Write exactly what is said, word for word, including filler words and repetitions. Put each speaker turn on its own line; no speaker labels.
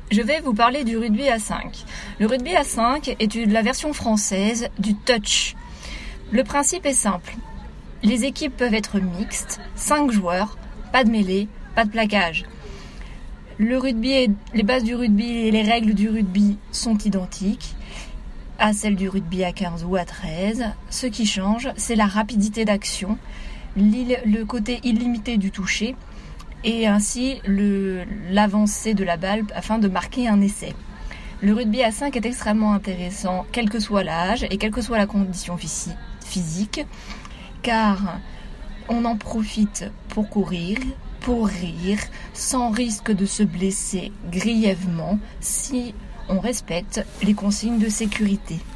Je vais vous parler du rugby à cinq. Le rugby à cinq est la version française du touch. Le principe est simple. Les équipes peuvent être mixtes, cinq joueurs, pas de mêlée, pas de plaquage. Le rugby est, les bases du rugby et les règles du rugby sont identiques à celles du rugby à quinze ou à treize. Ce qui change, c'est la rapidité d'action, le côté illimité du toucher, et ainsi le, l'avancée de la balle afin de marquer un essai. Le rugby à cinq est extrêmement intéressant, quel que soit l'âge et quelle que soit la condition physique, car on en profite pour courir, pour rire, sans risque de se blesser grièvement si on respecte les consignes de sécurité.